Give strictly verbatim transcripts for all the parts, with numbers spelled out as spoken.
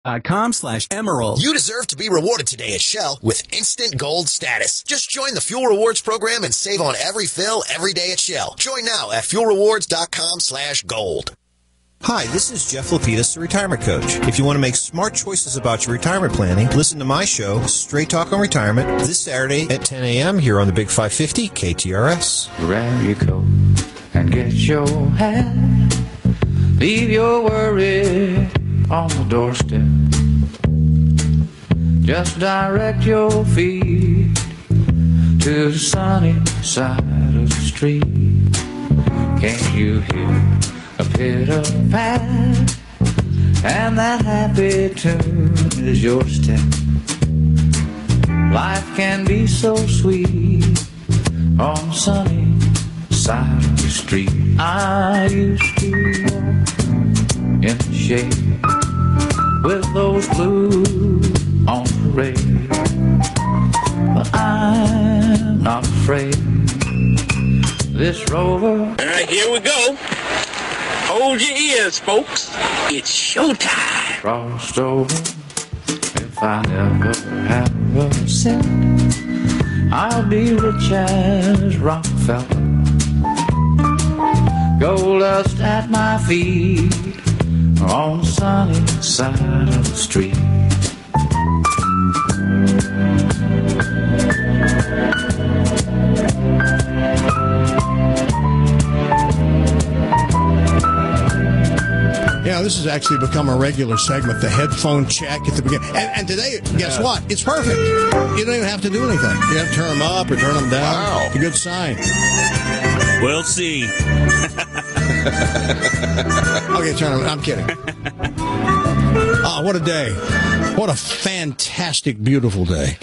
Dot com slash emerald. You deserve to be rewarded today at Shell with instant gold status. Just join the Fuel Rewards program and save on every fill every day at Shell. Join now at fuel rewards dot com slash gold. Hi, this is Jeff Lapidus, the Retirement Coach. If you want to make smart choices about your retirement planning, listen to my show, Straight Talk on Retirement, this Saturday at ten a.m. here on the Big five fifty K T R S. Grab your coat and get your hat. Leave your worry on the doorstep. Just direct your feet to the sunny side of the street. Can't you hear a pitter-pat, and that happy tune is your step? Life can be so sweet on the sunny side of the street. I used to walk in the shade with those blues on parade, but I'm not afraid. This rover. All right, here we go. Hold your ears, folks. It's showtime. Crossed over. If I never have a cent, I'll be rich as Rockefeller. Gold dust at my feet on the sunny side of the street. Yeah, this has actually become a regular segment, the headphone check at the beginning. And, and today, guess Yeah. what? It's perfect. You don't even have to do anything. You have to turn them up or turn them down. Wow. It's a good sign. We'll see. Okay, turn them. I'm kidding. Oh, what a day. What a fantastic, beautiful day.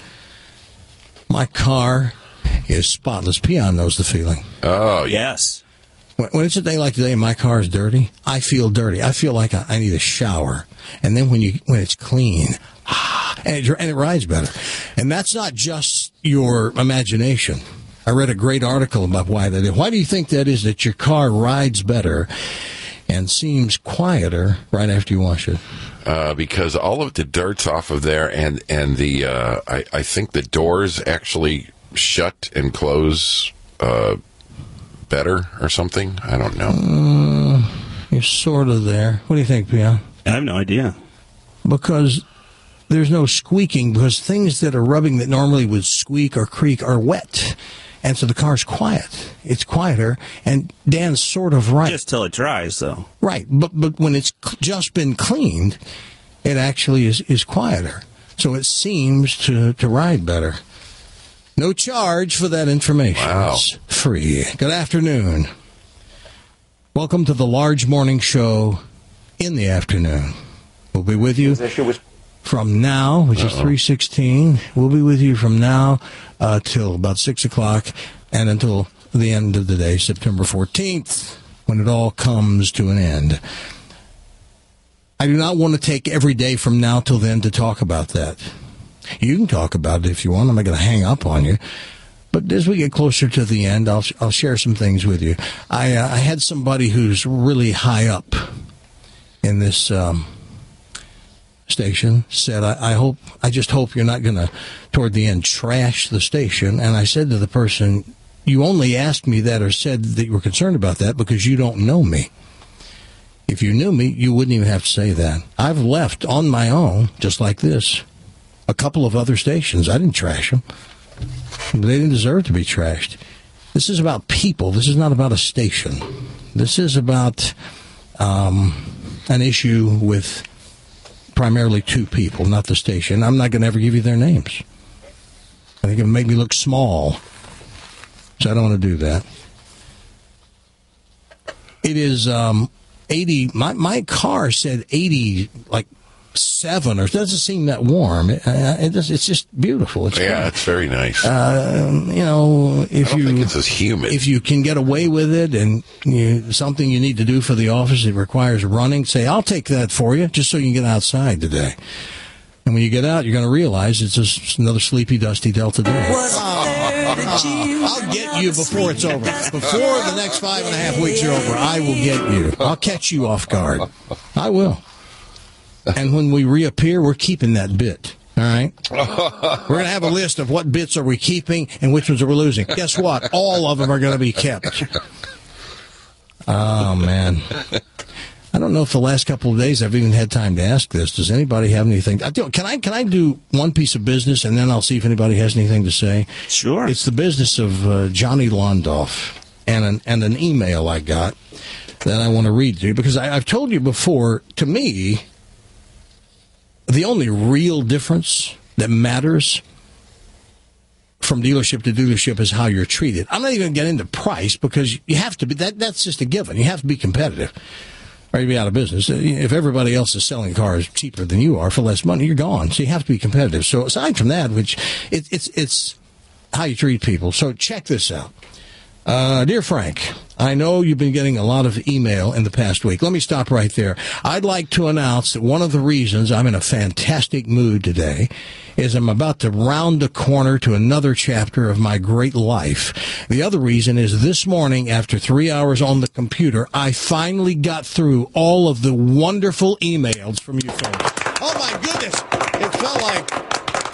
My car is spotless. Peon knows the feeling. Oh, Yes. When when it's a day like today and my car is dirty, I feel dirty. I feel like I, I need a shower. And then when you when it's clean, ah, and it, and it rides better. And that's not just your imagination. I read a great article about why that is. Why do you think that is, that your car rides better and seems quieter right after you wash it? Uh, because all of the dirt's off of there, and and the uh, I, I think the doors actually shut and close uh, better or something. I don't know. Uh, you're sort of there. What do you think, Peon? I have no idea. Because there's no squeaking, because things that are rubbing that normally would squeak or creak are wet. And so the car's quiet. It's quieter, and Dan's sort of right. Just till it dries, though. Right, but but when it's cl- just been cleaned, it actually is, is quieter. So it seems to, to ride better. No charge for that information. Wow. It's free. Good afternoon. Welcome to the large morning show in the afternoon. We'll be with you from now, which is three sixteen. We'll be with you from now uh, till about six o'clock and until the end of the day, September fourteenth, when it all comes to an end. I do not want to take every day from now till then to talk about that. You can talk about it if you want. I'm not going to hang up on you. But as we get closer to the end, I'll I'll share some things with you. I uh, I had somebody who's really high up in this um, station said, I, I hope I just hope you're not going to, toward the end, trash the station. And I said to the person, you only asked me that or said that you were concerned about that because you don't know me. If you knew me, you wouldn't even have to say that. I've left on my own, just like this, a couple of other stations. I didn't trash them. They didn't deserve to be trashed. This is about people. This is not about a station. This is about um, an issue with primarily two people, not the station. I'm not going to ever give you their names. I think it would make me look small. So I don't want to do that. It is um, eighty. My, my car said eighty, like seven, or it doesn't seem that warm. It, uh, it does, it's just beautiful. It's yeah, great. it's very nice. Uh, you know, if I don't you think it's as humid. if you can get away with it, and you, something you need to do for the office, it requires running. Say, I'll take that for you, just so you can get outside today. And when you get out, you're going to realize it's just another sleepy, dusty Delta day. I'll get you before it's over. Before the next five and a half weeks are over, I will get you. I'll catch you off guard. I will. And when we reappear, we're keeping that bit. All right? We're going to have a list of what bits are we keeping and which ones are we losing. Guess what? All of them are going to be kept. Oh, man. I don't know if the last couple of days I've even had time to ask this. Does anybody have anything? Can I can I do one piece of business and then I'll see if anybody has anything to say? Sure. It's the business of uh, Johnny Londoff and an, and an email I got that I want to read to you because I, I've told you before, to me, the only real difference that matters from dealership to dealership is how you're treated. I'm not even going to get into price because you have to be, that, that's just a given. You have to be competitive or you'll be out of business. If everybody else is selling cars cheaper than you are for less money, you're gone. So you have to be competitive. So aside from that, which it, it's, it's how you treat people. So check this out. Uh, dear Frank, I know you've been getting a lot of email in the past week. Let me stop right there. I'd like to announce that one of the reasons I'm in a fantastic mood today is I'm about to round the corner to another chapter of my great life. The other reason is this morning, after three hours on the computer, I finally got through all of the wonderful emails from you folks. Oh, my goodness. It felt like...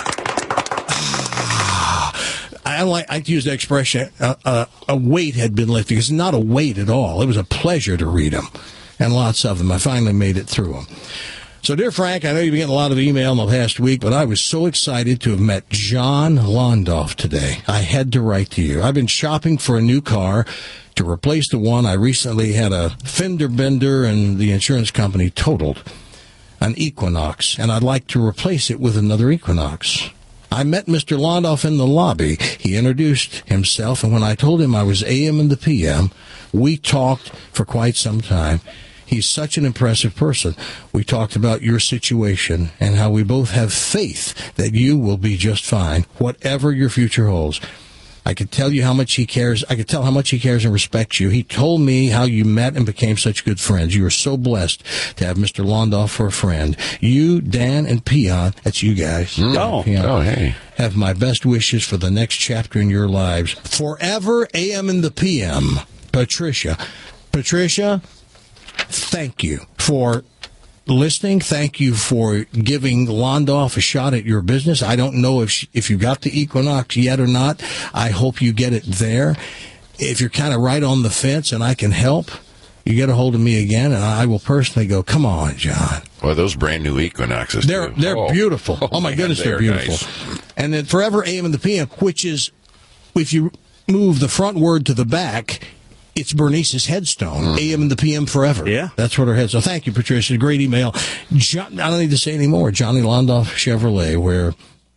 I like I use the expression, uh, uh, a weight had been lifted. It's not a weight at all. It was a pleasure to read them, and lots of them. I finally made it through them. So, dear Frank, I know you've been getting a lot of email in the past week, but I was so excited to have met John Londoff today. I had to write to you. I've been shopping for a new car to replace the one I recently had a fender bender and the insurance company totaled, an Equinox, and I'd like to replace it with another Equinox. I met Mister Londoff in the lobby. He introduced himself, and when I told him I was A M and the P M, we talked for quite some time. He's such an impressive person. We talked about your situation and how we both have faith that you will be just fine, whatever your future holds. I could tell you how much he cares. I could tell how much he cares and respects you. He told me how you met and became such good friends. You are so blessed to have Mister Londoff for a friend. You, Dan, and Peon, that's you guys. Mm. Oh, Peon, oh, hey. Have my best wishes for the next chapter in your lives. Forever A M and the P M. Patricia. Patricia, thank you for listening. Thank you for giving Londoff a shot at your business. I don't know if she, if you got the Equinox yet or not. I hope you get it there. If you're kind of right on the fence and I can help, you get a hold of me again, and I will personally go, come on, John. Well, those brand new Equinoxes, they're too. they're oh. beautiful. Oh, Oh, my man, goodness, they're, they're beautiful. nice. And then Forever A M and the P M, which is, if you move the front word to the back, it's Bernice's headstone, mm. A M and the P M forever. Yeah. That's what her head. So thank you, Patricia. Great email. John, I don't need to say any more. Johnny Londoff Chevrolet, where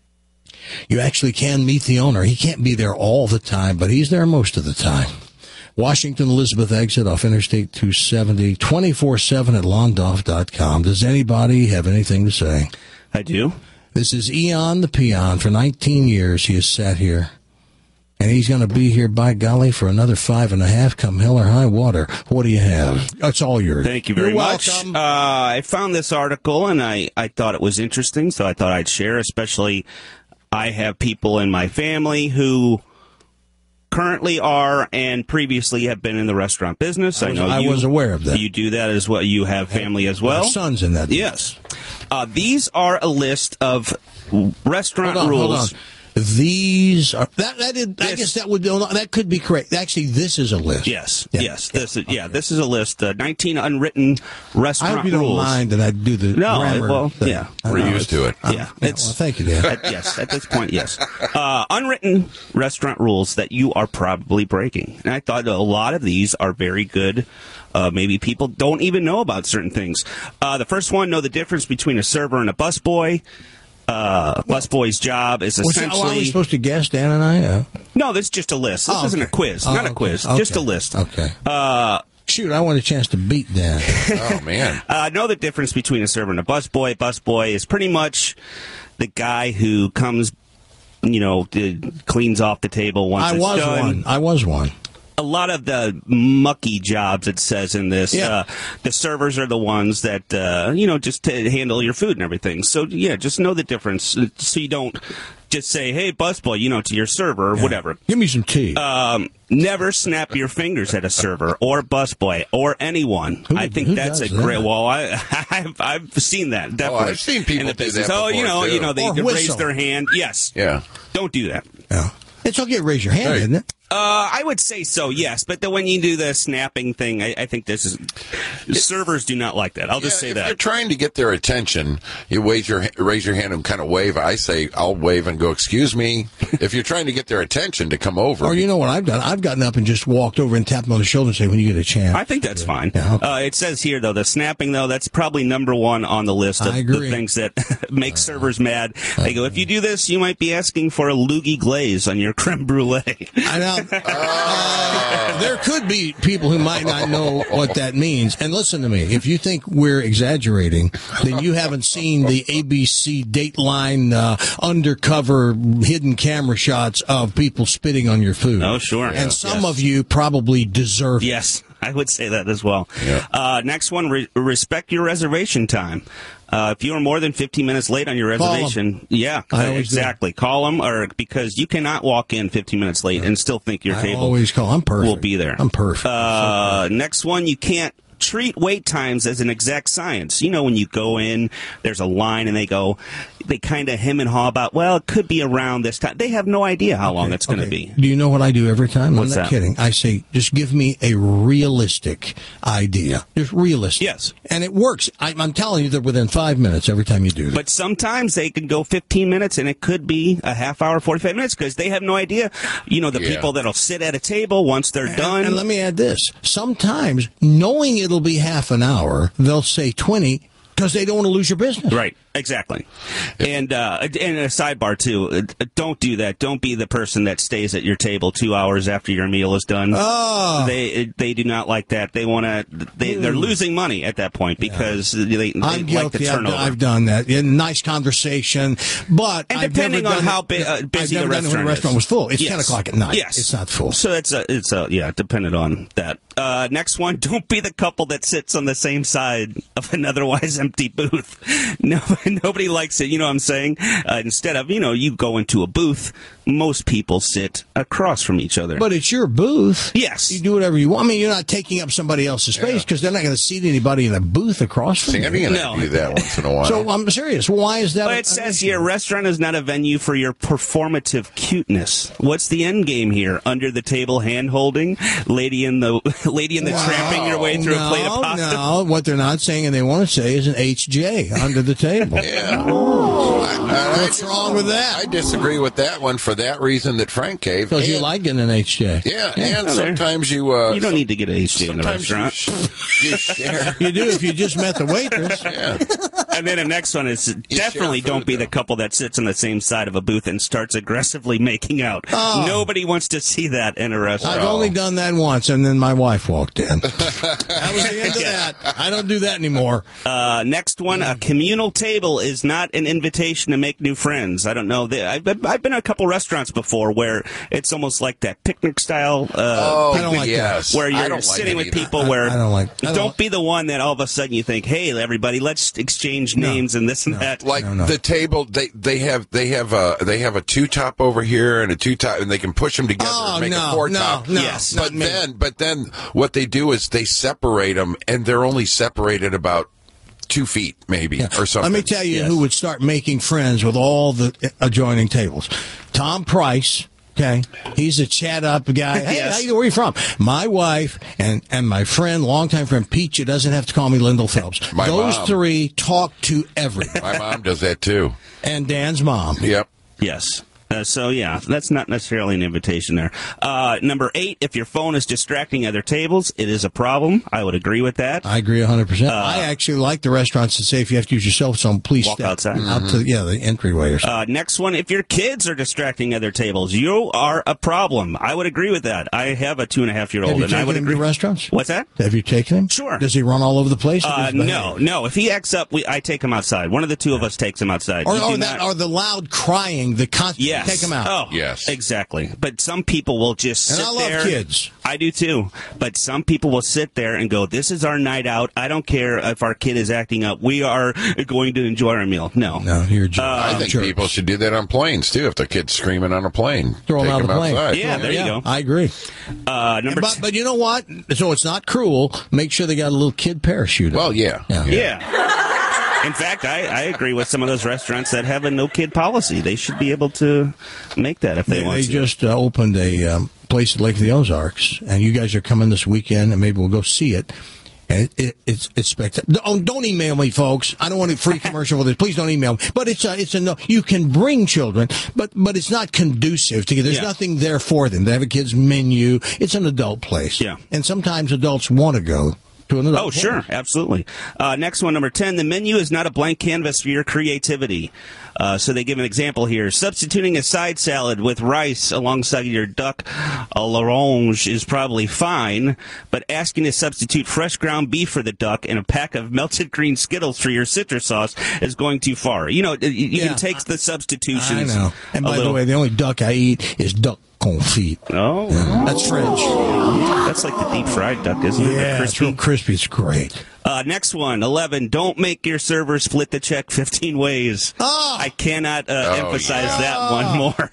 you actually can meet the owner. He can't be there all the time, but he's there most of the time. Washington Elizabeth exit off Interstate two seventy, twenty-four seven at londoff dot com. Does anybody have anything to say? I do. This is Eon the Peon. For nineteen years, he has sat here. And he's going to be here, by golly, for another five and a half, come hell or high water. What do you have? It's all yours. Thank you very You're much. welcome. Uh, I found this article, and I, I thought it was interesting, so I thought I'd share, especially I have people in my family who currently are and previously have been in the restaurant business. I, was, I know I you, was aware of that. You do that as well. You have family as well. Our son's in that. Yes. Uh, these are a list of restaurant hold on, rules. Hold on. These are that. That is, I This- guess that would that could be correct. Actually, this is a list. Yes, Yeah. yes. This is, yeah, this is a list. Uh, nineteen unwritten restaurant I hope you rules. don't mind that I do the No, grammar well, thing. yeah. I We're know, used it's- to it. uh, Yeah, yeah, it's- well, thank you, Dan. At, yes, at this point, yes. Uh, unwritten restaurant rules that you are probably breaking. And I thought a lot of these are very good. Uh, maybe people don't even know about certain things. Uh, the first one, know the difference between a server and a busboy. Uh, busboy's job is Was that, essentially... are we supposed to guess, Dan and I? Uh, No, this is just a list. This oh, isn't a okay. quiz. Oh, Not a okay. quiz. Okay. Just a list. Okay. Uh, Shoot, I want a chance to beat Dan. Oh, man. Uh, know the difference between a server and a busboy. Busboy is pretty much the guy who comes, you know, d- cleans off the table once I it's was done. one. I was one. a lot of the mucky jobs, it says in this, Yeah. uh, the servers are the ones that, uh, you know, just to handle your food and everything. So, yeah, just know the difference so you don't just say, hey, busboy, you know, to your server or Yeah. whatever. Give me some tea. Um, never snap your fingers at a server or busboy or anyone. Who- I think who that's a does great. that? Well, I, I've I've seen that. Definitely. I've seen people in the do business. that Oh, you before, know, too. you know, they Or could raise whistle. their hand. Yes. Yeah. Don't do that. Yeah. It's okay to raise your hand, Hey. isn't it? Uh, I would say so, yes. But then when you do the snapping thing, I, I think this is servers do not like that. I'll just Yeah, say if that. you're trying to get their attention, you raise your raise your hand and kind of wave. I say I'll wave and go, excuse me. If you're trying to get their attention to come over, Or you know what I've done? I've gotten up and just walked over and tapped them on the shoulder and say, when you get a chance. I think that's fine. Yeah, okay. Uh, it says here, though, the snapping, though, that's probably number one on the list of I agree. the things that make servers mad. They go, if you do this, you might be asking for a loogie glaze on your creme brulee. I know. Uh, there could be people who might not know what that means. And listen to me. If you think we're exaggerating, then you haven't seen the A B C Dateline uh, undercover hidden camera shots of people spitting on your food. Oh, sure. And Yeah. some Yes. of you probably deserve it. Yes, I would say that as well. Yeah. Uh, next one, re- respect your reservation time. Uh, if you are more than fifteen minutes late on your Call 'em. reservation, yeah, I always exactly. Call them, or because you cannot walk in fifteen minutes late and still think your I table always call. I'm perfect. will be there. I'm perfect. Uh, next one, you can't treat wait times as an exact science. You know, when you go in, there's a line and they go, they kind of hem and haw about, well, it could be around this time. They have no idea how long it's going to Okay. be. Do you know what I do every time? What's I'm not that? kidding. I say, just give me a realistic idea. Just realistic. Yes. And it works. I, I'm telling you, they're within five minutes every time you do that. But sometimes they can go fifteen minutes and it could be a half hour, forty-five minutes because they have no idea. You know, the Yeah. people that'll sit at a table once they're done. And let me add this. Sometimes, knowing it'll be half an hour, they'll say twenty because they don't want to lose your business. Right, exactly. And uh, and a sidebar, too, uh, don't do that. Don't be the person that stays at your table two hours after your meal is done. Oh. They they do not like that. They want to, they, they're losing money at that point because they, they I'm like the guilty. I've, turnover. I've done that. Yeah, nice conversation, but And I've depending never on done how it- bu- uh, busy I've the never done it when restaurant the restaurant is. was full. It's Yes. ten o'clock at night. Yes, It's not full. So it's a, it's a, yeah, dependent on that. Uh, next one, don't be the couple that sits on the same side of an otherwise empty booth. No, nobody likes it. You know what I'm saying? Uh, instead of, you know, you go into a booth, most people sit across from each other. But it's your booth. Yes. You do whatever you want. I mean, you're not taking up somebody else's space because they're not going to seat anybody in a booth across from Sandy you. and No. I do that once in a while. So I'm serious. Why is that? But a- it says here, restaurant is not a venue for your performative cuteness. What's the end game here? Under the table hand holding, lady in the lady in the tramping your way through no, a plate of pasta. No, what they're not saying and they want to say is an H J under the table. yeah. I- I- What's I- wrong with that? I disagree with that one for that reason that Frank gave. Because you And- like getting an H J. Yeah, and well, there- sometimes you. Uh, You don't need to get an H J in the sometimes restaurant. You, you share. You do if you just met the waitress. Yeah. And then the next one is definitely share don't food, be the though. couple that sits on the same side of a booth and starts aggressively making out. Oh. Nobody wants to see that in a restaurant. I've only done that once, and then my wife walked in. That was the end of that. I don't do that anymore. Uh, next one, a communal table is not an invitation to make new friends. I don't know. They- I've been, I've been to a couple restaurants before where it's almost like that picnic style. Uh, Oh, I don't like yes. Where I you're don't like sitting it with either. people I- where I don't like- I don't don't like- be the one that all of a sudden you think, hey, everybody, let's exchange names and this and that. Like No, no. the table, they they have they have a they have a two top over here and a two top, and they can push them together Oh, and make no, a four no, top. no, Yes. not but me. then but then what they do is they separate them, and they're only separated about two feet maybe or something. Let me tell you Yes. who would start making friends with all the adjoining tables. Tom Price. Okay, he's a chat up guy. Hey, Yes. how you, where are you from? My wife and, and my friend, longtime friend Peach, doesn't have to call me Lyndall Phelps. My Those mom. three talk to everyone. My mom does that too. And Dan's mom. Yep. Yes. Uh, so, yeah, that's not necessarily an invitation there. Uh, number eight, if your phone is distracting other tables, it is a problem. I would agree with that. I agree one hundred percent. I actually like the restaurants that say if you have to use your cell phone, please Walk step outside. out to yeah the entryway or something. Uh, next one, if your kids are distracting other tables, you are a problem. I would agree with that. I have a two and a half year old, have you and I taken would him agree. to restaurants? What's that? Have you taken him? Sure. Does he run all over the place? or Uh, does he no, behave? no. If he acts up, we, I take him outside. One of the two of us takes him outside. Or, You do or, that, not- or the loud crying, the con- Yes. Yes. Take them out. Oh, Yes. exactly. But some people will just And sit I love there. kids. I do too. But some people will sit there and go, "This is our night out. I don't care if our kid is acting up. We are going to enjoy our meal." No. No, you're a jerk. I think Jerks. people should do that on planes too. If the kid's screaming on a plane, Throw 'em take out of the plane. outside. Yeah, there you go. I agree. Uh, number But, t- but you know what? So it's not cruel. Make sure they got a little kid parachute. Well, yeah. Yeah. Yeah. In fact, I, I agree with some of those restaurants that have a no kid policy. They should be able to make that if they, They, want they to. just uh, opened a um, place at Lake of the Ozarks, and you guys are coming this weekend, and maybe we'll go see it. And it, it, it's it's spectacular. Oh, don't email me, folks. I don't want a free commercial for this. Please don't email me. But it's a, it's a no. You can bring children, but but it's not conducive to. There's Yeah. nothing there for them. They have a kids menu. It's an adult place. Yeah. And sometimes adults want to go to an adult. Oh, sure, absolutely. Uh, next one, number ten. The menu is not a blank canvas for your creativity. Uh, so they give an example here. Substituting a side salad with rice alongside your duck à l'orange is probably fine, but asking to substitute fresh ground beef for the duck and a pack of melted green Skittles for your citrus sauce is going too far. You know, you, you Yeah, can take the substitutions. I know. And a by little. the way, the only duck I eat is duck confit. Oh, That's French. that's like the deep fried duck, isn't it? The Yeah, it's crispy. real crispy. It's great. Uh, next one, eleven. Don't make your server split the check fifteen ways. Oh. I cannot uh, Oh, emphasize yeah. that one more.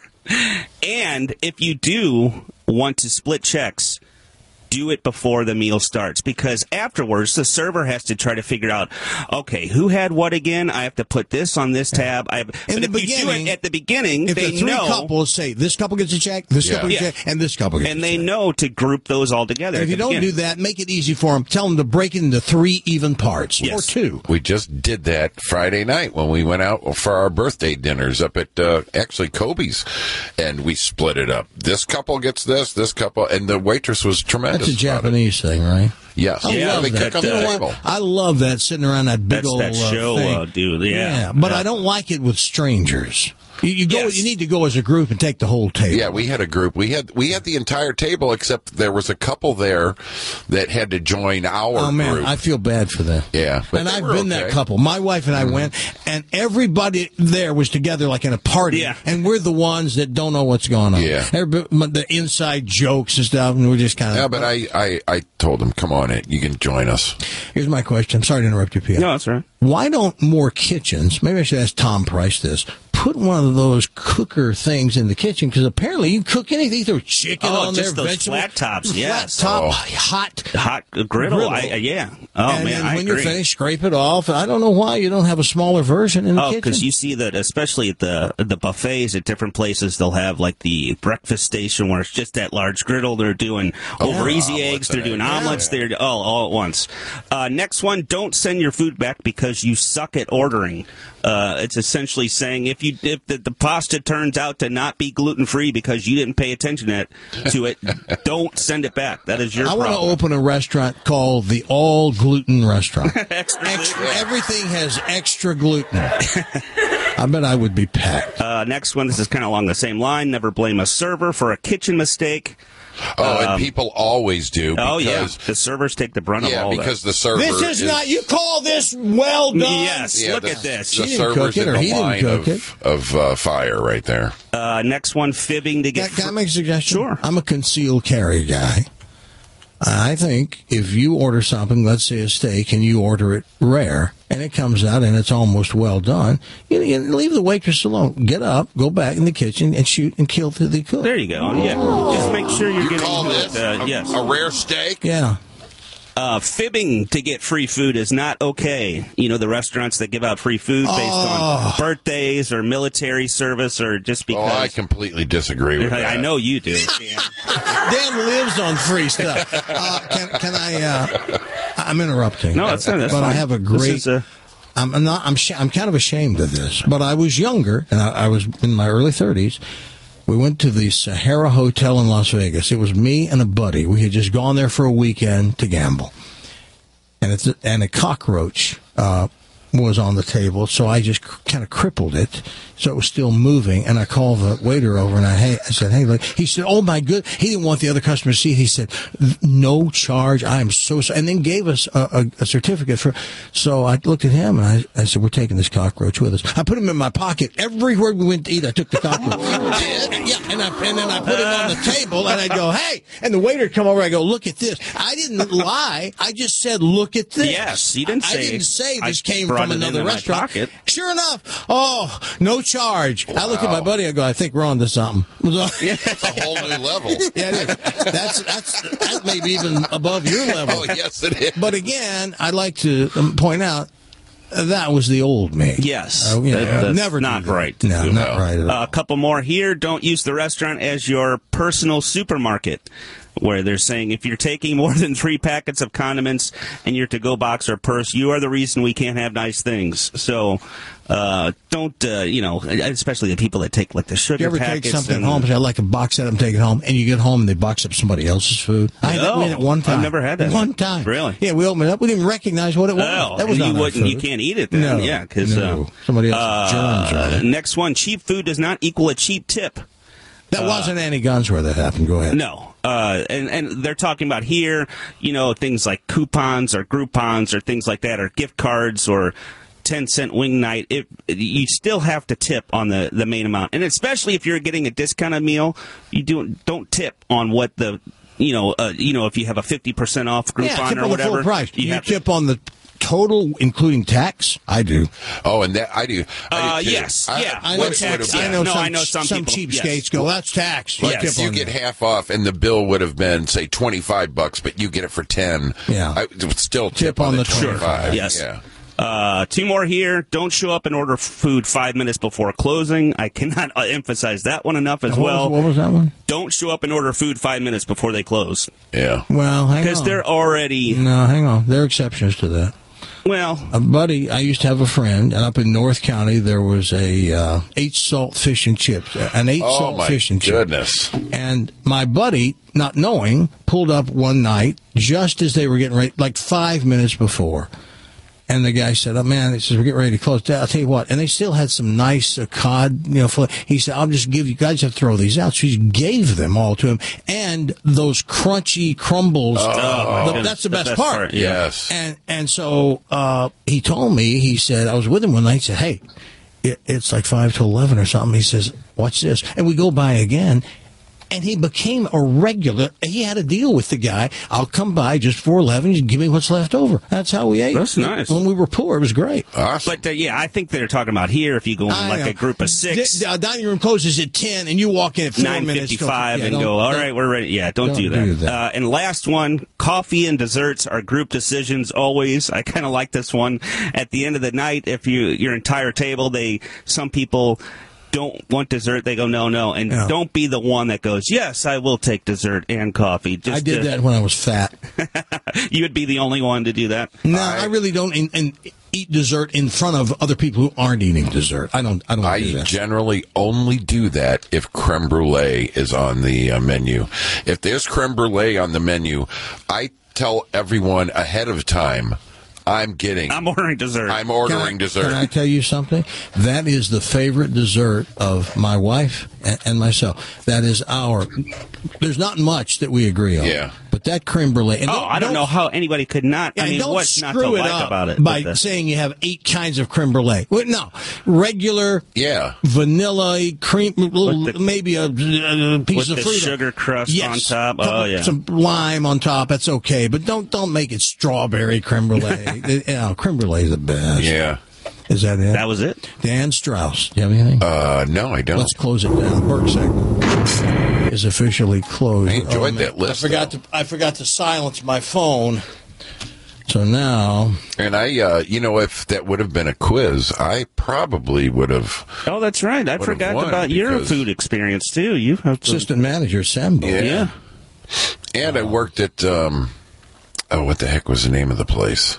And if you do want to split checks, do it before the meal starts, because afterwards the server has to try to figure out, okay, who had what again? I have to put this on this tab. I have, In but the if you do beginning, it at the beginning, If they the three know, couples say this couple gets a check, this Yeah. couple gets a Yeah. check, and this couple gets and a they check. know to group those all together. And if at you the don't beginning. do that, make it easy for them. Tell them to break it into three even parts or Yes. two. We just did that Friday night when we went out for our birthday dinners up at uh, actually Kobe's, and we split it up. This couple gets this, this couple, and the waitress was tremendous. That's a about it. Japanese thing, right? Yes, I Yeah, love they that. kick on You the know table. what? I love that sitting around that big That's old that uh, show, thing. uh, dude. Yeah. but Yeah. I don't like it with strangers. You, you go. Yes. You need to go as a group and take the whole table. Yeah, we had a group. We had we had the entire table, except there was a couple there that had to join our Oh man, group. I feel bad for them. Yeah, but and they I've were been that okay. couple. My wife and I went, and everybody there was together like in a party. Yeah. And we're the ones that don't know what's going on. Yeah. Everybody, the inside jokes and stuff, and we're just kind of. Yeah, but I, I, I told him, come on in, you can join us. Here's my question. I'm sorry to interrupt you, P. No, that's right. Why don't more kitchens, maybe I should ask Tom Price this, put one of those cooker things in the kitchen? Because apparently you can cook anything. Throw chicken Oh, on just there, those vegetables. flat tops, yes. Flat top, Oh. hot. Hot griddle, Griddle. I, uh, yeah. Oh, and man, then I when agree. you're finished, scrape it off. I don't know why you don't have a smaller version in the Oh, kitchen. because you see that, especially at the the buffets at different places, they'll have like the breakfast station where it's just that large griddle. They're doing over easy omelets eggs. They're and doing eggs. omelets. They're all all at once. Uh, next one: don't send your food back because you suck at ordering. Uh, it's essentially saying if you if the, the pasta turns out to not be gluten free because you didn't pay attention it, to it, don't send it back. That is your I want to problem. open a restaurant called the All Gluten Restaurant. Extra extra, gluten. everything has extra gluten. I bet I would be packed. Uh, next one, this is kind of along the same line. Never blame a server for a kitchen mistake. Oh, and Um, people always do. Oh, yeah. because, The servers take the brunt yeah, of all because that. the server This is, not. You call this well done? Yes, yeah, look the, at this. The She didn't server's cook it, in or the he didn't line cook of, of uh, fire right there. Uh, next one, fibbing to get... Can, can I make a suggestion? Sure. I'm a concealed carry guy. I think if you order something, let's say a steak, and you order it rare, and it comes out and it's almost well done, you, you leave the waitress alone. Get up, go back in the kitchen, and shoot and kill the cook. There you go. Yeah. Just make sure you're You getting call to this it. Uh, a, yes. a rare steak? Yeah. Uh, fibbing to get free food is not okay. You know, the restaurants that give out free food based Oh. on birthdays or military service or just Oh, because... I completely disagree with that. I know you do. Dan. Dan lives on free stuff. Uh, can, can I? Uh, I'm interrupting. No, that's, that's But I fine. have a This great. is a- I'm, I'm not. I'm. Sh- I'm kind of ashamed of this. But I was younger, and I, I was in my early thirties. We went to the Sahara Hotel in Las Vegas. It was me and a buddy. We had just gone there for a weekend to gamble, and it's a, and a cockroach uh, was on the table, so I just kind of crippled it, so it was still moving. And I called the waiter over, and I, hey, I said, "Hey," look. He said, "Oh my good." He didn't want the other customer to see it. He said, "No charge. I am so sorry," and then gave us a, a, a certificate for. So I looked at him, and I, I said, "We're taking this cockroach with us." I put him in my pocket. Everywhere we went to eat, I took the cockroach. yeah, and, I, and then I put him on the table, and I'd go, "Hey," and the waiter would come over. I go, "Look at this." I didn't lie. I just said, "Look at this." Yes, you didn't say. I didn't say this I came from another restaurant. Sure enough, oh, no charge. Wow. I look at my buddy. I go, "I think we're on to something." It's a whole new level. Yeah, it is. That's that's that may be even above your level. Oh, yes, it is. But again, I'd like to point out. That was the old me. Yes. Uh, you know, that, that's never not right. No, do. not right at all. Uh, a couple more here. Don't use the restaurant as your personal supermarket, where they're saying if you're taking more than three packets of condiments in your to-go box or purse, you are the reason we can't have nice things. So uh, don't, uh, you know, especially the people that take like the sugar you ever packets. take something and, home? I like a box set up and take it home, and you get home and they box up somebody else's food. I had that No, at one time. I've never had that. One time. Really? Yeah, we opened it up. We didn't even recognize what it was. Oh, that was you not our wouldn't. food. You can't eat it then. No, yeah, because no. uh, somebody else's uh, germs on it. Next one: cheap food does not equal a cheap tip. That uh, wasn't Annie Guns where that happened. Go ahead. No. Uh, and, and they're talking about here, you know, things like coupons or Groupons or things like that, or gift cards or ten cent wing night. It, you still have to tip on the, the main amount. And especially if you're getting a discounted meal, you do, don't tip on what the, you know, uh, you know, if you have a fifty percent off Groupon yeah, tip or on whatever. The full price. You, you have tip to, on the total, including tax. I do. Oh, and that I do. I uh, do yes, I, yeah. I know, What tax, yeah. I know no, some, I know some, some people, cheapskates yes. go, that's tax. Like Yes. if you get half off and the bill would have been, say, twenty-five bucks, but you get it for ten, yeah. I would still tip, tip on, on the twenty-five. Yes. Yeah. Uh, two more here. Don't show up and order food five minutes before closing. I cannot uh, emphasize that one enough as what well. Was, what was that one? Don't show up and order food five minutes before they close. Yeah. Well, hang on. Because they're already... No, hang on. There are exceptions to that. Well... A buddy, I used to have a friend, and up in North County, there was a uh, eight salt fish and chips. An eight oh, salt my fish and goodness. chips. And my buddy, not knowing, pulled up one night just as they were getting ready, like five minutes before. And the guy said, "Oh man," he says, "we're getting ready to close. I'll tell you what." And they still had some nice uh, cod, you know. Fillet. He said, "I'll just give you guys have to throw these out." So he gave them all to him, and those crunchy crumbles. Oh, the, that's the, the best, best part. part, yes. And and so uh, he told me. He said, I was with him one night. He said, "Hey, it, it's like five to eleven or something." He says, "Watch this," and we go by again. And he became a regular. He had a deal with the guy. I'll come by just before eleven. You give me what's left over. That's how we ate. That's nice. When we were poor, it was great. Awesome. But, uh, yeah, I think they're talking about here if you go in I like know. a group of six. The uh, dining room closes at ten, and you walk in at four nine minutes. fifty-five yeah, and go, all don't- right, we're ready. Yeah, don't, don't do that. do that. Uh, and last one, coffee and desserts are group decisions always. I kind of like this one. At the end of the night, if you your entire table, they some people don't want dessert, they go, no, no. And Yeah. don't be the one that goes, yes, I will take dessert and coffee. Just I did to- that when I was fat. You would be the only one to do that. No, I, really don't in, in, eat dessert in front of other people who aren't eating dessert. I don't. I don't I do that. generally only do that if creme brulee is on the uh, menu. If there's creme brulee on the menu, I tell everyone ahead of time, I'm getting. I'm ordering dessert. I'm ordering Can I, dessert. Can I tell you something? That is the favorite dessert of my wife and, and myself. That is our. There's not much that we agree on. Yeah. But that creme brulee. And oh, I don't know how anybody could not. Yeah, I mean, don't what's not to screw it like up about it? by But the- saying you have eight kinds of creme brulee. Well, no, regular, Yeah. vanilla cream, little, With the- maybe a, a piece with of the fruit, sugar crust yes, on top. couple- Oh, yeah. some lime on top. That's okay, but don't don't make it strawberry creme brulee. you know, creme brulee is the best. Yeah. Is that it? That was it? Dan Strauss. Do you have anything? Uh, no, I don't. Let's close it down. Burke segment is officially closed. I enjoyed man. that list, I forgot though. to I forgot to silence my phone. So now, And I, uh, you know, if that would have been a quiz, I probably would have. Oh, that's right. I Would have forgot won about your because- food experience, too. You have to... assistant manager Sembo. Yeah. Yeah. And I worked at, um, oh, what the heck was the name of the place?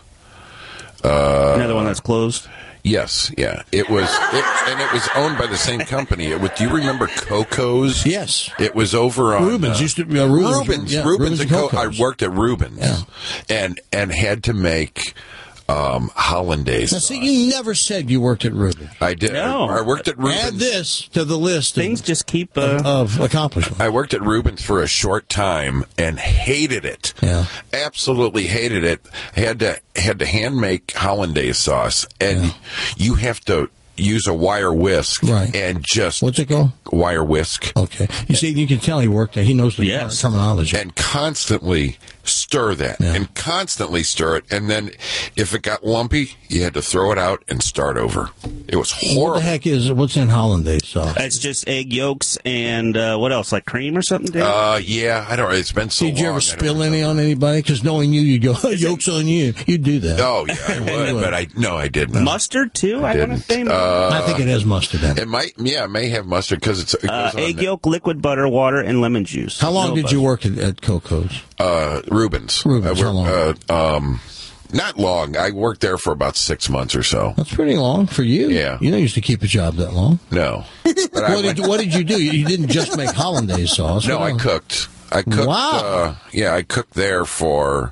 Uh, Another one that's closed. Yes, yeah. It was, it, and it was owned by the same company. It was, do you remember Coco's? Yes. It was over on Rubens uh, used to be uh, Rubens. Rubens. yeah, Rubens and Co. I Coco's. worked at Rubens, Yeah. and and had to make um, hollandaise Now, sauce. see, you never said you worked at Reuben. I did. No. I, I worked at Reuben's. Add this to the list Things of, just keep. Uh, of accomplishments. I worked at Reuben's for a short time and hated it. Yeah. Absolutely hated it. Had to had to hand make hollandaise sauce, and Yeah. you have to use a wire whisk Right. and just What's it called? wire whisk Okay. You see, you can tell he worked there. He knows the Yes. terminology. and constantly stir that Yeah. and constantly stir it, and then if it got lumpy, you had to throw it out and start over. It was What horrible. the heck is what's in hollandaise sauce? It's just egg yolks and uh, what else, like cream or something, Dave? Uh, yeah, I don't. It's been so Did you long, ever I spill don't any on anybody? Because knowing you, you'd go, yolks on you. You'd do that. Oh yeah, I would, would. but I no, I didn't. Mustard too. I, want to didn't. say Uh, I think it has mustard in it. It might, yeah, it may have mustard because it's it goes uh, on egg the- yolk, liquid butter, water, and lemon juice. How long No did you butter. work at, at Coco's? Uh, Reuben's. Reuben's, I how long? Uh, um, not long. I worked there for about six months or so. That's pretty long for you. Yeah. You don't used to keep a job that long. No, but I What went- did, what did you do? You didn't just make hollandaise sauce. no, What I else? cooked. I cooked. Wow. Uh, yeah, I cooked there for,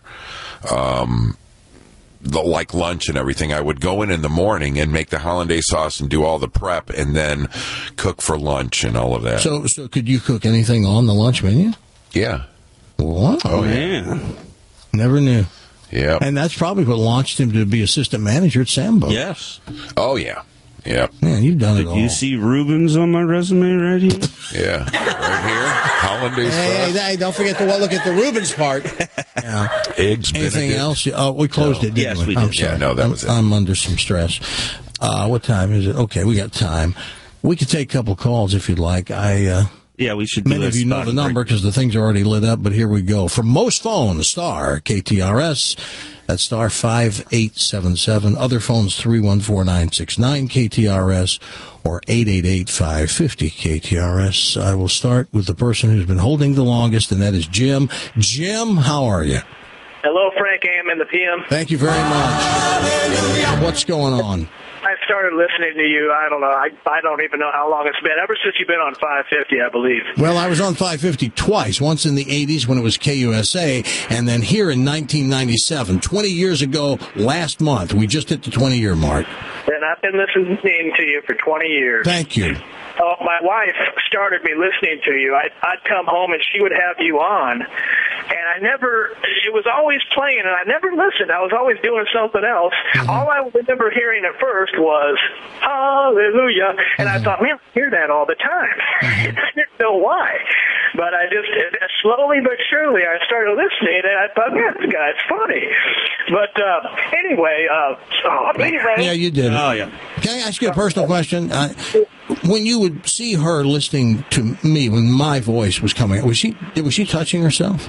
um, the like lunch and everything. I would go in in the morning and make the hollandaise sauce and do all the prep, and then cook for lunch and all of that. So, so could you cook anything on the lunch menu? yeah, Wow. Oh, Man. Never knew. yeah. And that's probably what launched him to be assistant manager at Sambo. Yes. Oh yeah, yeah, Man, you've done it Did all. you see Rubens on my resume right here? yeah. Right here, hollandaise Hey, sauce, hey, don't forget to well, look at the Rubens part. Yeah. eggs, Anything Benedict. else? Oh, we closed No. it, didn't Yes, we I'm did. sorry. Yeah, no, that I'm- was it. I'm under some stress. Uh, what time is it? Okay, we got time. We could take a couple calls if you'd like. I uh, Yeah, we should do Many a of you know spot the break. number because the things are already lit up, but here we go. For most phones, star K T R S. That's star five eight seven seven. Other phones, three one four nine six nine K T R S or eight eight eight five five zero K T R S. I will start with the person who's been holding the longest, and that is Jim. Jim, how are you? Hello, Frank A M and the P M. Thank you very much. What's going on? I started listening to you, I don't know, I, I don't even know how long it's been, ever since you've been on five fifty, I believe. Well, I was on five fifty twice, once in the eighties when it was K U S A, and then here in nineteen ninety-seven, twenty years ago last month. We just hit the twenty-year mark. And I've been listening to you for twenty years. Thank you. Oh, my wife started me listening to you. I'd, I'd come home and she would have you on, and I never, it was always playing, and I never listened. I was always doing something else. Mm-hmm. All I remember hearing at first was, hallelujah, and Mm-hmm. I thought, man, I hear that all the time. Mm-hmm. I didn't know why. But I just, slowly but surely, I started listening, and I thought, man, this guy's funny. But uh, anyway, uh, oh, anyway. Yeah, you did. Oh, yeah. Can I ask you a personal question? Uh, when you would see her listening to me, when my voice was coming, was she was she touching herself?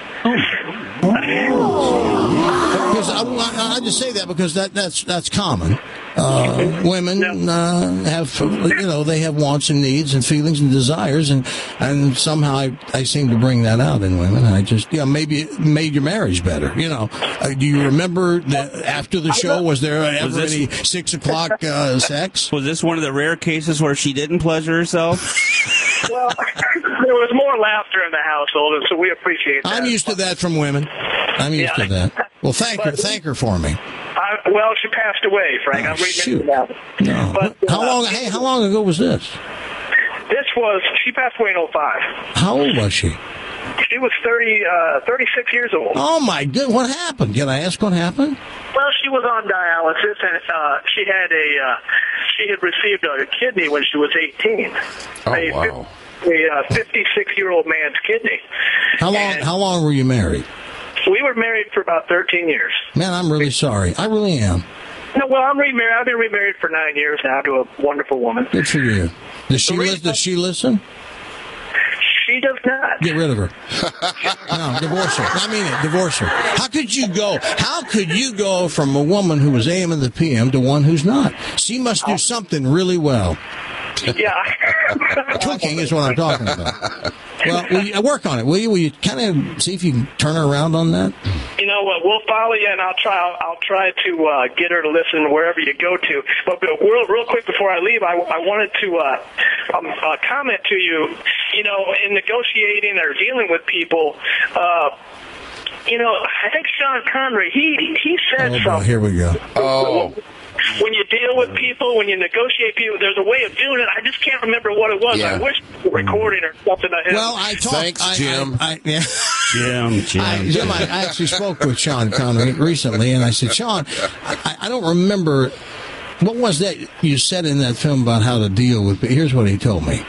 Because I, I, I just say that because that that's that's common. Uh, women uh, have, you know, they have wants and needs and feelings and desires, and and somehow I, I seem to bring that out in women. I just, yeah, maybe it made your marriage better. You know, uh, do you remember that after the show? Was there ever this- any six o'clock uh, sex? Was this one of the rare cases where she didn't pleasure herself? Well, there was more laughter in the household, and so we appreciate that. I'm used to that from women. I'm used Yeah. to that. Well, thank her, thank her for me. I, well, she passed away, Frank. Oh, I'm reading shoot. it now. No. But, How uh, long? Hey, how long ago was this? This was, she passed away in oh five. How old was she? She was thirty, uh, thirty-six years old. Oh my good! What happened? Can I ask what happened? Well, she was on dialysis, and uh, she had a, uh, she had received a kidney when she was eighteen. Oh, a, wow. A uh, fifty-six-year-old man's kidney. How long? And How long were you married? We were married for about thirteen years. Man, I'm really sorry. I really am. No, well, I'm remarried. I've been remarried for nine years now to a wonderful woman. Good for you. Does she The listen? reason- Does she listen? She does not. Get rid of her. No, divorce her. I mean it. Divorce her. How could you go? How could you go from a woman who was A M and the P M to one who's not? She must do something really well. Yeah. Cooking is what I'm talking about. Well, will you, work on it, will you? Will you kind of see if you can turn her around on that? You know what? We'll follow you, and I'll try. I'll, I'll try to uh, get her to listen wherever you go to. But, but real, real quick before I leave, I, I wanted to uh, um, uh, comment to you. You know, in negotiating or dealing with people. Uh, you know, I think Sean Connery, he he said Oh, boy, something. here we go. Oh, When you deal with people, when you negotiate people, there's a way of doing it. I just can't remember what it was. Yeah. I wish it was recording or something. I Well, I talked. Thanks, I, Jim. I, I, yeah. Jim, Jim. I, Jim, I I actually spoke with Sean Connery recently, and I said, Sean, I, I don't remember, what was that you said in that film about how to deal with, but here's what he told me.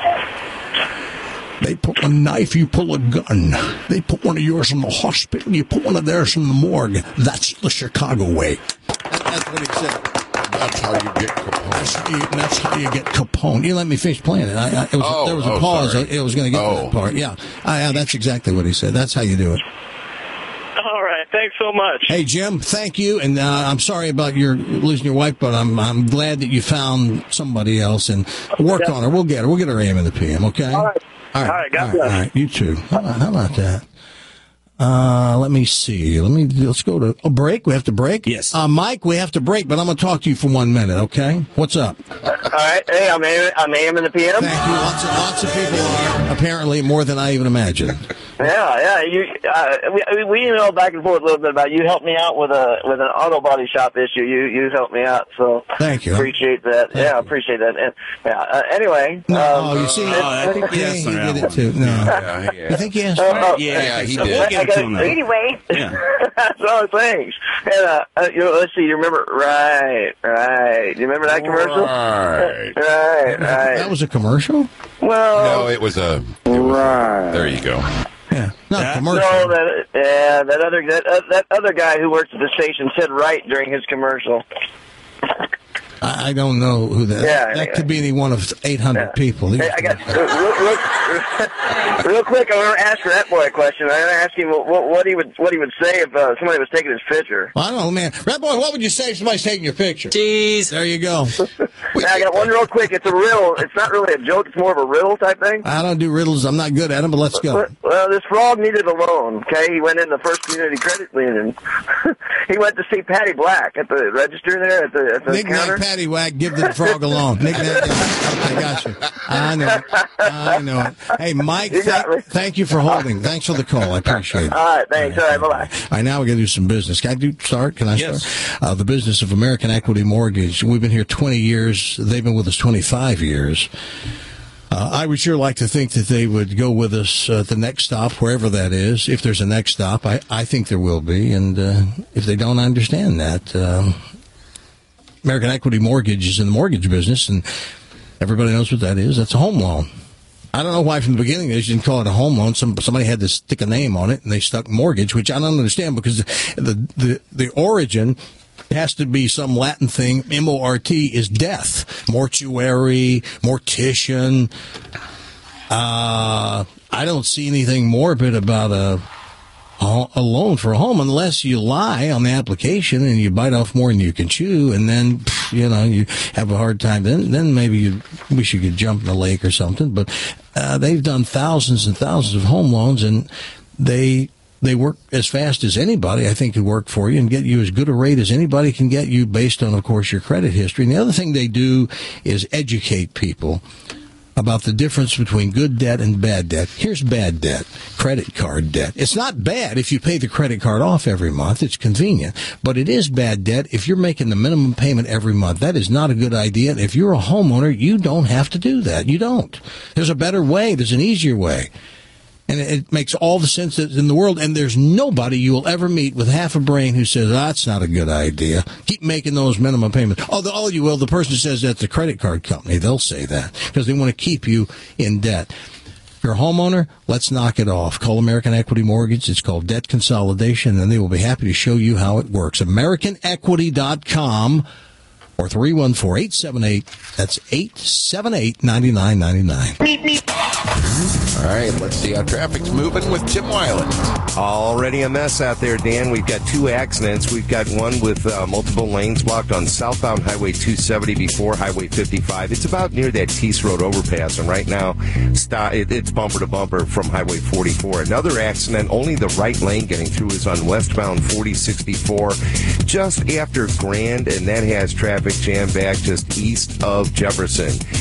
They pull a knife, you pull a gun. They put one of yours in the hospital, you put one of theirs in the morgue. That's the Chicago way. That, that's what he said. that's how you get Capone. That's how you, that's how you get Capone. You let me finish playing it. I, I, it was, Oh, there was a oh, pause. sorry. I, I was going to get Oh. to that part. Yeah, I, yeah, that's exactly what he said. That's how you do it. All right. Thanks so much. Hey, Jim, thank you. And uh, I'm sorry about your losing your wife, but I'm I'm glad that you found somebody else and work on her. We'll get her. We'll get her A M in the P M, okay? All right. All right. All right, God all right, bless. all right. You too. How about, how about that? Uh, let me see. Let me, let's go to a break. We have to break? Yes. Uh, Mike, we have to break, but I'm going to talk to you for one minute, okay? What's up? All right. Hey, I'm A M, I'm A M in the P M. Thank you. Lots of, lots of people are, apparently, more than I even imagined. Yeah, yeah. You, uh, we, we emailed back and forth a little bit about you helped me out with a with an auto body shop issue. You you helped me out, so Thank you. appreciate that. Thank yeah, you. appreciate that. And, yeah. Uh, anyway. No, um, you see, Oh, I think yeah, he asked he on that did one. it too. No. Yeah, yeah. You think he asked? uh, oh, Yeah, he So did. We'll get I to him got, now. anyway, Yeah. that's all thanks. And uh, uh, you know, let's see. You remember? Right, right. You remember that commercial? Right. Right, right. That was a commercial? well, No, it was a. It was right. a there you go. Yeah. Not That- a commercial. No, that yeah, that other that uh, that other guy who works at the station said right during his commercial. I, I don't know who that. Yeah, that yeah. could be any one of eight hundred Yeah. people. Hey, I got real, real, real quick. I want to ask that boy a question. I want to ask him what, what he would what he would say if uh, somebody was taking his picture. I don't know, man. Red Boy, what would you say if somebody's taking your picture? Jeez. There you go. Now, I got one real quick. It's a riddle. It's not really a joke. It's more of a riddle type thing. I don't do riddles. I'm not good at them, but let's go. Well, this frog needed a loan. Okay, he went in the First Community Credit Union. He went to see Patty Black at the register there at the, at the Nick counter. Nack Paddywhack, give the frog a loan. Nick Nack, yeah. I got you. I know it. I know it. Hey, Mike, You got thank, me. thank you for holding. Thanks for the call. I appreciate it. All right, thanks. All right, bye bye. All right, now we're going to do some business. Can I do start? Can I Yes. start? Uh, the business of American Equity Mortgage. We've been here twenty years. They've been with us twenty-five years. Uh, I would sure like to think that they would go with us uh, at the next stop, wherever that is. If there's a next stop, I, I think there will be. And uh, if they don't understand that, um, American Equity Mortgage is in the mortgage business, and everybody knows what that is. That's a home loan. I don't know why from the beginning they didn't call it a home loan. Some, somebody had to stick a name on it, and they stuck mortgage, which I don't understand because the the, the origin has to be some Latin thing. M O R T is death. Mortuary, mortician. Uh, I don't see anything morbid about a a loan for a home unless you lie on the application and you bite off more than you can chew, and then pff, you know you have a hard time. Then then maybe you wish you could jump in the lake or something. But uh, they've done thousands and thousands of home loans, and they they work as fast as anybody. I think could work for you and get you as good a rate as anybody can get you based on, of course, your credit history. And the other thing they do is educate people about the difference between good debt and bad debt. Here's bad debt, credit card debt. It's not bad if you pay the credit card off every month. It's convenient. But it is bad debt if you're making the minimum payment every month. That is not a good idea. If you're a homeowner, you don't have to do that. You don't. There's a better way. There's an easier way. And it makes all the sense in the world. And there's nobody you will ever meet with half a brain who says, that's not a good idea. Keep making those minimum payments. Oh, the, oh you will. The person who says that's the credit card company. They'll say that because they want to keep you in debt. If you're a homeowner, let's knock it off. Call American Equity Mortgage. It's called debt consolidation, and they will be happy to show you how it works. American Equity dot com or three one four, eight seven eight. That's eight seven eight, nine nine nine nine. All right, let's see how traffic's moving with Tim Weiland. Already a mess out there, Dan. We've got two accidents. We've got one with uh, multiple lanes blocked on southbound Highway two seventy before Highway fifty-five. It's about near that Tees Road overpass, and right now stop, it, it's bumper to bumper from Highway forty-four. Another accident, only the right lane getting through is on westbound forty sixty-four just after Grand, and that has traffic jam back just east of Jefferson.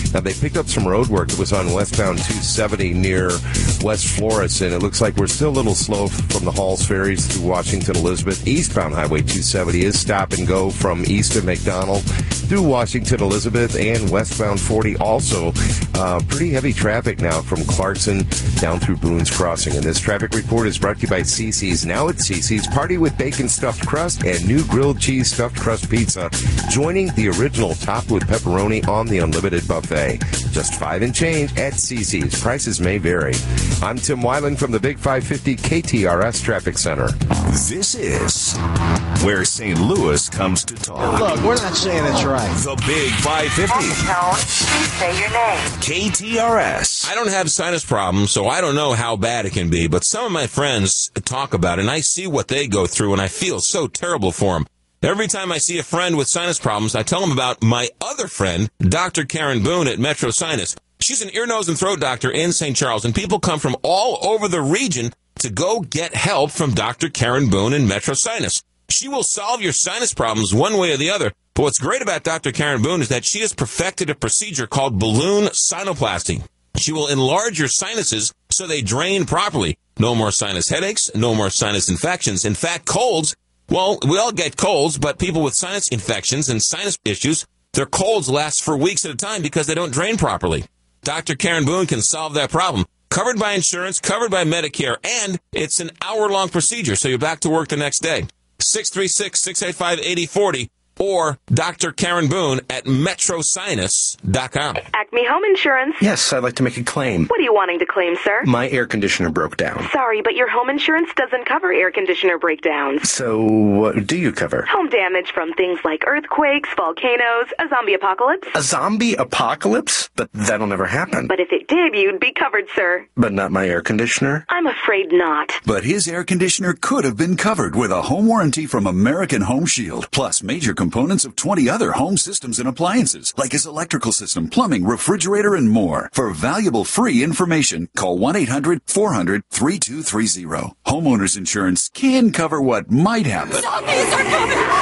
Now, they picked up some road work. It was on westbound two seventy near West Flores, and it looks like we're still a little slow from the Halls Ferries to Washington Elizabeth. Eastbound Highway two seventy is stop and go from east of McDonald through Washington Elizabeth, and westbound forty also uh, pretty heavy traffic now from Clarkson down through Boone's Crossing. And this traffic report is brought to you by Cece's. Now at Cece's, party with bacon stuffed crust and new grilled cheese stuffed crust pizza, joining the original topped with pepperoni on the unlimited buffet. Just five and change at Cece's. Prices may vary. I'm Tim Weiland from the Big five fifty K T R S Traffic Center. This is where Saint Louis comes to talk. Look, we're not saying it's right. The Big five fifty. Please say your name. K T R S. I don't have sinus problems, so I don't know how bad it can be, but some of my friends talk about it, and I see what they go through, and I feel so terrible for them. Every time I see a friend with sinus problems, I tell them about my other friend, Doctor Karen Boone at Metro Sinus. She's an ear, nose, and throat doctor in Saint Charles, and people come from all over the region to go get help from Doctor Karen Boone in Metro Sinus. She will solve your sinus problems one way or the other. But what's great about Doctor Karen Boone is that she has perfected a procedure called balloon sinuplasty. She will enlarge your sinuses so they drain properly. No more sinus headaches, no more sinus infections. In fact, colds, well, we all get colds, but people with sinus infections and sinus issues, their colds last for weeks at a time because they don't drain properly. Doctor Karen Boone can solve that problem. Covered by insurance, covered by Medicare, and it's an hour-long procedure, so you're back to work the next day. six three six, six eight five, eight zero four zero or Doctor Karen Boone at metro sinus dot com. Acme Home Insurance. Yes, I'd like to make a claim. What are you wanting to claim, sir? My air conditioner broke down. Sorry, but your home insurance doesn't cover air conditioner breakdowns. So what do you cover? Home damage from things like earthquakes, volcanoes, a zombie apocalypse. A zombie apocalypse? But that'll never happen. But if it did, you'd be covered, sir. But not my air conditioner? I'm afraid not. But his air conditioner could have been covered with a home warranty from American Home Shield, plus major components of twenty other home systems and appliances, like his electrical system, plumbing, refrigerator, and more. For valuable free information, call one eight hundred, four hundred, three two three zero. Homeowners insurance can cover what might happen. Zombies are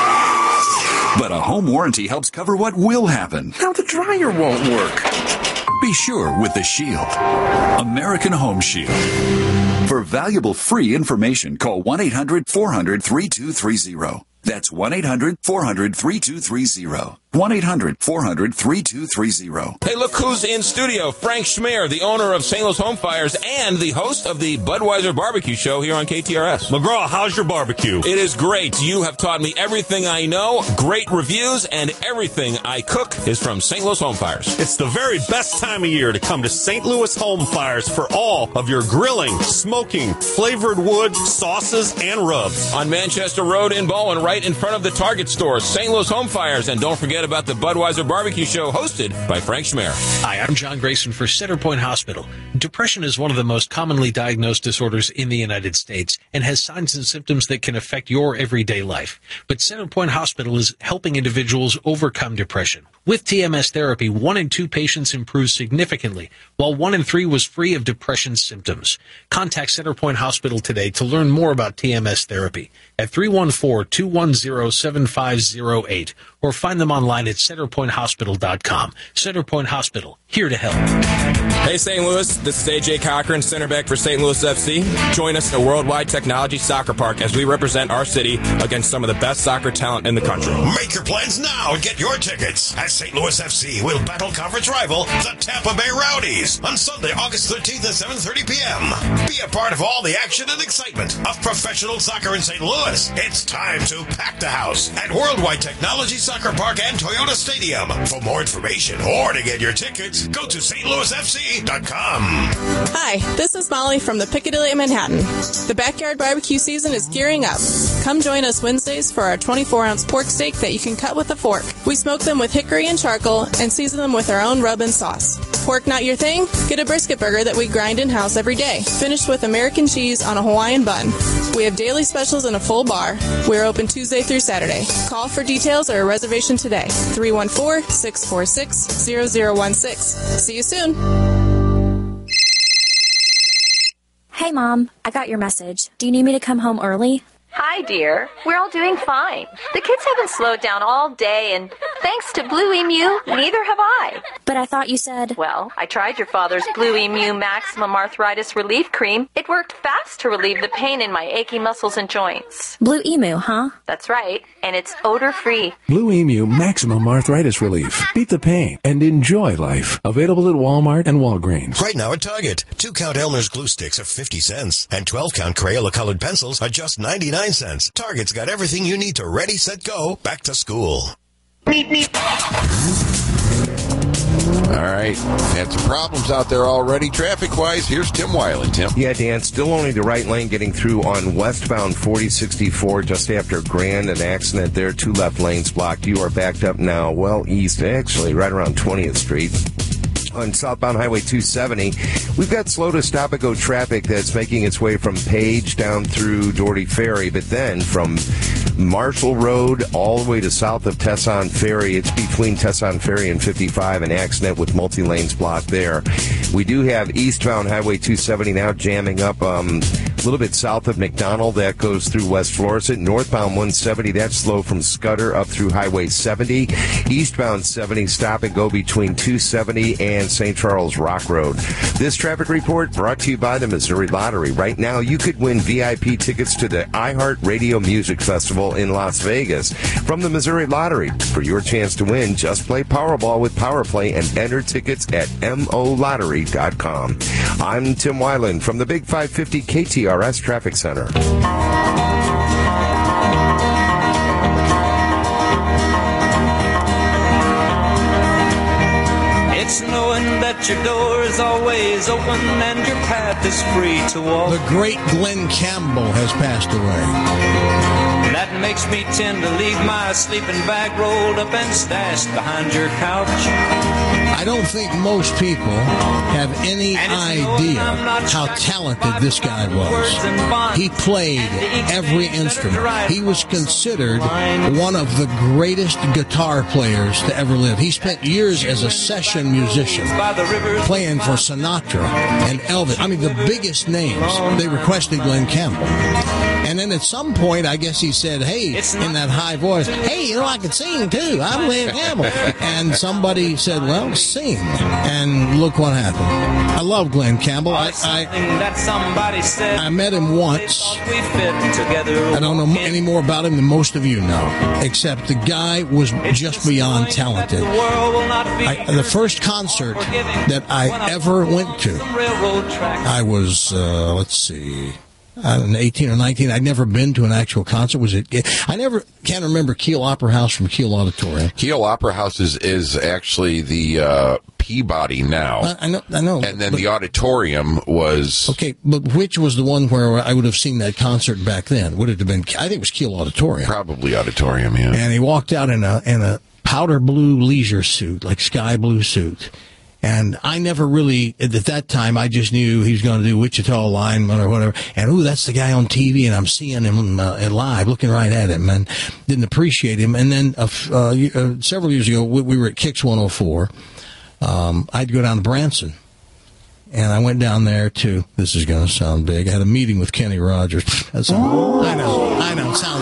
coming! But a home warranty helps cover what will happen. Now the dryer won't work. Be sure with the Shield. American Home Shield. For valuable free information, call one eight hundred, four hundred, three two three zero. That's one eight hundred, four hundred, three two three zero. one eight hundred, four hundred, three two three zero. Hey, look who's in studio. Frank Schmear, the owner of Saint Louis Home Fires and the host of the Budweiser Barbecue Show here on K T R S. McGraw, how's your barbecue? It is great. You have taught me everything I know, great reviews, and everything I cook is from Saint Louis Home Fires. It's the very best time of year to come to Saint Louis Home Fires for all of your grilling, smoking, flavored wood, sauces, and rubs. On Manchester Road in Bowen, right in front of the Target store, Saint Louis Home Fires. And don't forget about the Budweiser Barbecue Show hosted by Frank Schmear. Hi, I'm John Grayson for Centerpoint Hospital. Depression is one of the most commonly diagnosed disorders in the United States and has signs and symptoms that can affect your everyday life. But Centerpoint Hospital is helping individuals overcome depression. With T M S therapy, one in two patients improved significantly, while one in three was free of depression symptoms. Contact Centerpoint Hospital today to learn more about T M S therapy at three one four, two one zero, seven five zero eight or find them online at centerpoint hospital dot com. Centerpoint Hospital, here to help. Hey, Saint Louis, this is A J Cochran, center back for Saint Louis F C. Join us in a Worldwide Technology Soccer Park as we represent our city against some of the best soccer talent in the country. Make your plans now and get your tickets. As Saint Louis F C will battle conference rival, the Tampa Bay Rowdies, on Sunday, August thirteenth at seven thirty p.m. Be a part of all the action and excitement of professional soccer in Saint Louis. It's time to pack the house at Worldwide Technology Soccer Park and Toyota Stadium. For more information or to get your tickets, go to st louis f c dot com. Hi, this is Molly from the Piccadilly at Manhattan. The backyard barbecue season is gearing up. Come join us Wednesdays for our twenty-four ounce pork steak that you can cut with a fork. We smoke them with hickory and charcoal and season them with our own rub and sauce. Pork not your thing? Get a brisket burger that we grind in-house every day, finished with American cheese on a Hawaiian bun. We have daily specials and a full bar. We're open Tuesday through Saturday. Call for details or a reservation today. three one four, six four six, zero zero one six. See you soon. Hey, Mom, I got your message. Do you need me to come home early? Hi, dear. We're all doing fine. The kids haven't slowed down all day, and Thanks to Blue Emu, neither have I. But I thought you said... Well, I tried your father's Blue Emu Maximum Arthritis Relief Cream. It worked fast to relieve the pain in my achy muscles and joints. Blue Emu, huh? That's right, and it's odor-free. Blue Emu Maximum Arthritis Relief. Beat the pain and enjoy life. Available at Walmart and Walgreens. Right now at Target, two-count Elmer's glue sticks are fifty cents, and twelve-count Crayola-colored pencils are just ninety-nine cents. Target's got everything you need to ready, set, go, back to school. All right. Had some problems out there already traffic-wise. Here's Tim Weiland. Tim. Yeah, Dan, still only the right lane getting through on westbound forty sixty-four just after Grand. An accident there. Two left lanes blocked. You are backed up now well east, actually, right around twentieth Street. On southbound Highway two seventy, we've got slow to stop and go traffic that's making its way from Page down through Doherty Ferry, but then from Marshall Road all the way to south of Tesson Ferry. It's between Tesson Ferry and fifty-five, an accident with multi-lanes blocked there. We do have eastbound Highway two seventy now jamming up um, a little bit south of McDonald. That goes through West Florissant. Northbound one seventy, that's slow from Scudder up through Highway seventy. Eastbound seventy, stop and go between two seventy and Saint Charles Rock Road. This traffic report brought to you by the Missouri Lottery. Right now, you could win V I P tickets to the iHeart Radio Music Festival in Las Vegas from the Missouri Lottery. For your chance to win, just play Powerball with PowerPlay and enter tickets at M O lottery dot com. I'm Tim Weiland from the Big five fifty K T R S Traffic Center. It's knowing that your door is always open and your path is free to walk. The great Glenn Campbell has passed away. That makes me tend to leave my sleeping bag rolled up and stashed behind your couch. I don't think most people have any idea how talented this guy was. He played every instrument. He was considered one of the greatest guitar players to ever live. He spent years as a session musician, playing for Sinatra and Elvis. I mean, the biggest names. They requested Glenn Campbell. And then at some point, I guess he said, hey, in that high voice, hey, you know, I can sing too. I'm Glenn Campbell. And somebody said, well, sing. And look what happened. I love Glenn Campbell. I, I, I met him once. I don't know any more about him than most of you know, except the guy was just beyond talented. I, the first concert that I ever went to, I was, uh, let's see, I don't know, eighteen or nineteen. I'd never been to an actual concert. Was it? I never can't remember Kiel Opera House from Kiel Auditorium. Kiel Opera House is, is actually the uh, Peabody now. I, I know, I know. And then but, the auditorium was okay. But which was the one where I would have seen that concert back then? Would it have been? I think it was Kiel Auditorium. Probably Auditorium. Yeah. And he walked out in a in a powder blue leisure suit, like sky blue suit. And I never really, at that time, I just knew he was going to do Wichita lineman or whatever. And, ooh, that's the guy on T V, and I'm seeing him uh, live, looking right at him, and didn't appreciate him. And then uh, uh, several years ago, we, we were at Kicks one oh four. Um, I'd go down to Branson. And I went down there to, this is going to sound big, I had a meeting with Kenny Rogers. That's all, I know, I know, it sounds,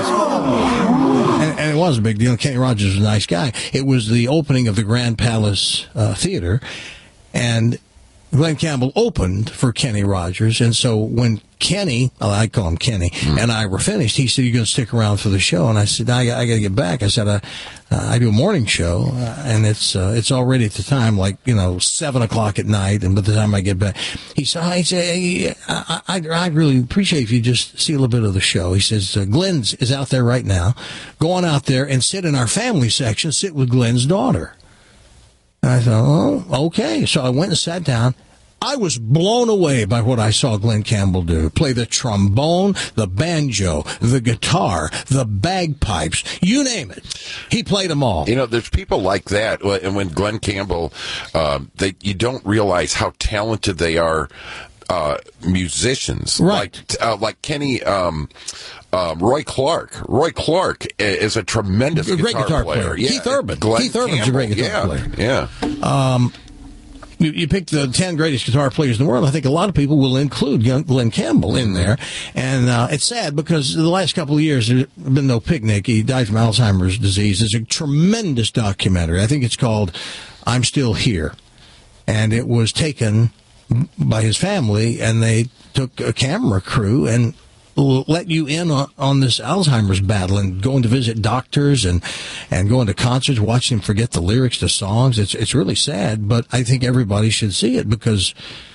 and, and it was a big deal. Kenny Rogers was a nice guy. It was the opening of the Grand Palace uh, Theater, and Glenn Campbell opened for Kenny Rogers. And so when Kenny, well, I call him Kenny, mm. and I were finished, he said, you're going to stick around for the show? And I said, I, I got to get back. I said, I, uh, I do a morning show, uh, and it's uh, it's already at the time, like, you know, seven o'clock at night, and by the time I get back, he said, I say, hey, I, I, I'd really appreciate if you just see a little bit of the show. He says, uh, Glenn is out there right now. Go on out there and sit in our family section, sit with Glenn's daughter. And I thought, oh, okay. So I went and sat down. I was blown away by what I saw Glenn Campbell do. Play the trombone, the banjo, the guitar, the bagpipes, you name it. He played them all. You know, there's people like that. And when Glenn Campbell, um, they, you don't realize how talented they are. Uh, musicians, right? Like, uh, like Kenny, um, um, Roy Clark. Roy Clark is a tremendous a great guitar, guitar player. player. Yeah. Keith Urban. Glenn Keith Urban's Campbell. a great guitar yeah. player. Yeah. Um, you, you pick the ten greatest guitar players in the world, I think a lot of people will include Glenn Campbell in there. And uh, it's sad because the last couple of years there's been no picnic. He died from Alzheimer's disease. There's a tremendous documentary. I think it's called I'm Still Here. And it was taken by his family, and they took a camera crew and let you in on, on this Alzheimer's battle and going to visit doctors and, and going to concerts, watching them forget the lyrics to songs. It's it's really sad, but I think everybody should see it because,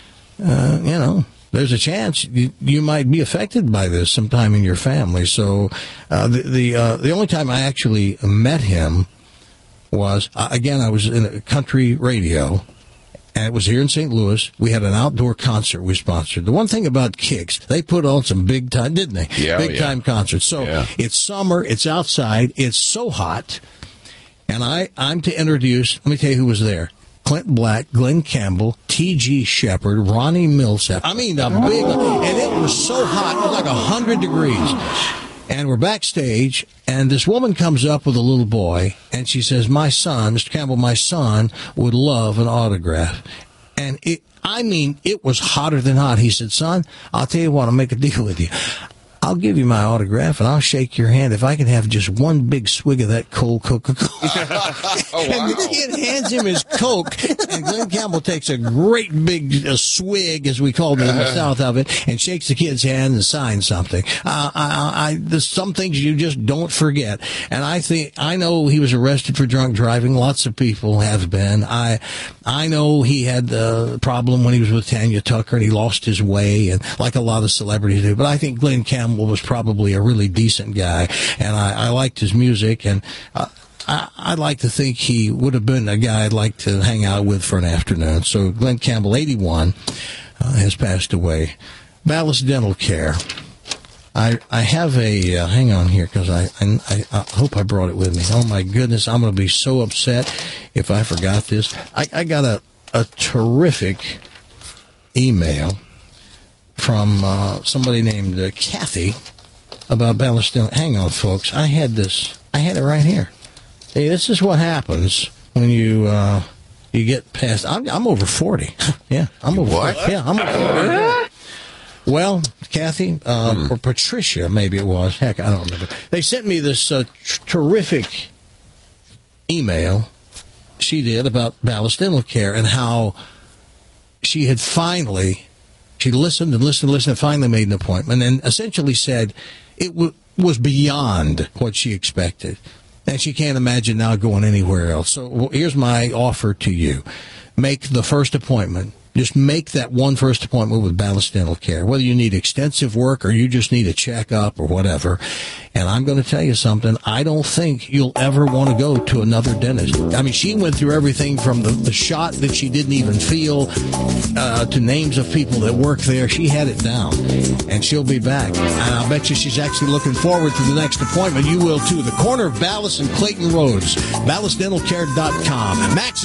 uh, you know, there's a chance you, you might be affected by this sometime in your family. So uh, the the, uh, the only time I actually met him was, uh, again, I was in a country radio. And it was here in Saint Louis. We had an outdoor concert we sponsored. The one thing about Kicks, they put on some big time, didn't they? Yeah, big yeah. time concerts. So yeah. It's summer. It's outside. It's so hot. And I, I'm to introduce, let me tell you who was there. Clint Black, Glenn Campbell, T G Shepard, Ronnie Millsap. I mean, a big, and it was so hot. It was like one hundred degrees. And we're backstage, and this woman comes up with a little boy, and she says, my son, Mister Campbell, my son would love an autograph. And it, I mean, it was hotter than hot. He said, son, I'll tell you what, I'll make a deal with you. I'll give you my autograph, and I'll shake your hand if I can have just one big swig of that cold Coca-Cola. Oh, wow. And the kid hands him his Coke, and Glenn Campbell takes a great big uh, swig, as we called it in the South of it, and shakes the kid's hand and signs something. Uh, I, I, there's some things you just don't forget. And I think, I know he was arrested for drunk driving. Lots of people have been. I, I know he had a problem when he was with Tanya Tucker, and he lost his way, and like a lot of celebrities do. But I think Glenn Campbell was probably a really decent guy, and I, I liked his music, and uh, I, I'd like to think he would have been a guy I'd like to hang out with for an afternoon. So Glenn Campbell, eighty-one, uh, has passed away. Ballast Dental Care. I I have a, uh, hang on here, because I, I, I hope I brought it with me. Oh, my goodness, I'm going to be so upset if I forgot this. I, I got a, a terrific email from uh, somebody named uh, Kathy about Ballast Dental. Hang on, folks. I had this. I had it right here. Hey, this is what happens when you uh, you get past. I'm, I'm over forty. Yeah, I'm over. What? forty. Yeah, I'm over forty. Well, Kathy, uh, hmm. or Patricia, maybe it was. Heck, I don't remember. They sent me this uh, t- terrific email she did about Ballast Dental Care and how she had finally. She listened and listened and listened and finally made an appointment and essentially said it w- was beyond what she expected. And she can't imagine now going anywhere else. So well, here's my offer to you. Make the first appointment. Just make that one first appointment with Ballast Dental Care, whether you need extensive work or you just need a checkup or whatever. And I'm going to tell you something. I don't think you'll ever want to go to another dentist. I mean, she went through everything from the, the shot that she didn't even feel uh, to names of people that work there. She had it down, and she'll be back. And I'll bet you she's actually looking forward to the next appointment. You will, too. The corner of Ballast and Clayton Roads, ballast dental care dot com. Max